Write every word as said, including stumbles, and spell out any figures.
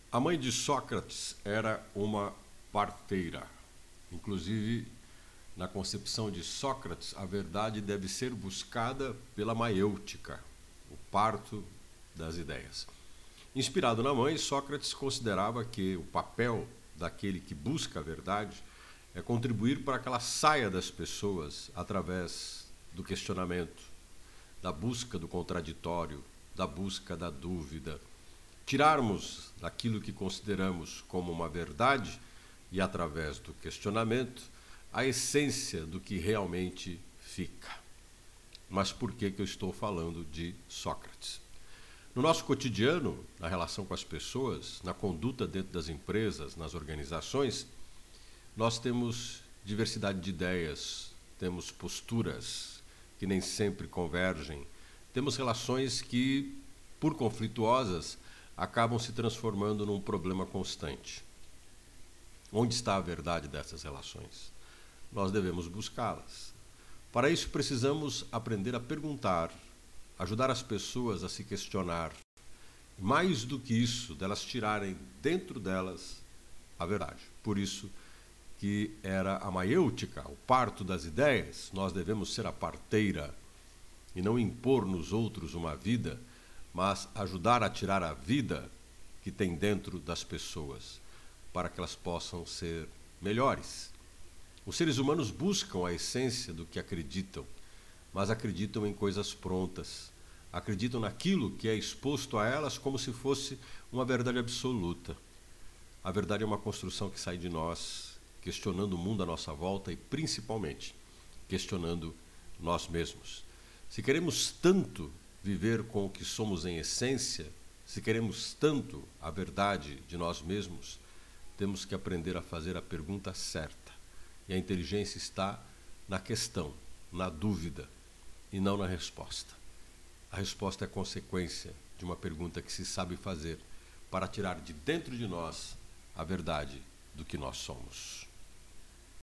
A mãe de Sócrates era uma parteira. Inclusive, na concepção de Sócrates, a verdade deve ser buscada pela maiêutica, o parto das ideias. Inspirado na mãe, Sócrates considerava que o papel daquele que busca a verdade é contribuir para que ela saia das pessoas através do questionamento, da busca do contraditório, da busca da dúvida. Tirarmos daquilo que consideramos como uma verdade e, através do questionamento, a essência do que realmente fica. Mas por que que eu estou falando de Sócrates? No nosso cotidiano, na relação com as pessoas, na conduta dentro das empresas, nas organizações, nós temos diversidade de ideias, temos posturas que nem sempre convergem, temos relações que, por conflituosas, acabam se transformando num problema constante. Onde está a verdade dessas relações? Nós devemos buscá-las. Para isso, precisamos aprender a perguntar, ajudar as pessoas a se questionar. Mais do que isso, delas tirarem dentro delas a verdade. Por isso que era a maiêutica, o parto das ideias. Nós devemos ser a parteira e não impor nos outros uma vida, mas ajudar a tirar a vida que tem dentro das pessoas, para que elas possam ser melhores. Os seres humanos buscam a essência do que acreditam, mas acreditam em coisas prontas, acreditam naquilo que é exposto a elas como se fosse uma verdade absoluta. A verdade é uma construção que sai de nós, questionando o mundo à nossa volta e, principalmente, questionando nós mesmos. Se queremos tanto viver com o que somos em essência, se queremos tanto a verdade de nós mesmos, temos que aprender a fazer a pergunta certa. E a inteligência está na questão, na dúvida, e não na resposta. A resposta é consequência de uma pergunta que se sabe fazer para tirar de dentro de nós a verdade do que nós somos.